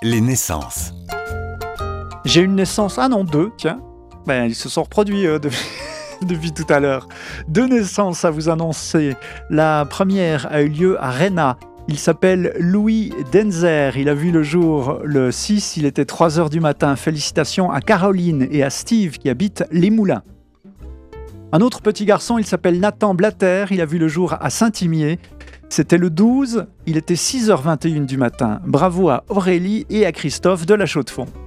Les naissances. J'ai une naissance, ah non, 2, tiens. Ils se sont reproduits depuis tout à l'heure. 2 naissances à vous annoncer. La première a eu lieu à Rhénat. Il s'appelle Louis Denzer. Il a vu le jour le 6, il était 3h du matin. Félicitations à Caroline et à Steve qui habitent Les Moulins. Un autre petit garçon, il s'appelle Nathan Blatter. Il a vu le jour à Saint-Imier. C'était le 12, il était 6h21 du matin. Bravo à Aurélie et à Christophe de La Chaux-de-Fonds.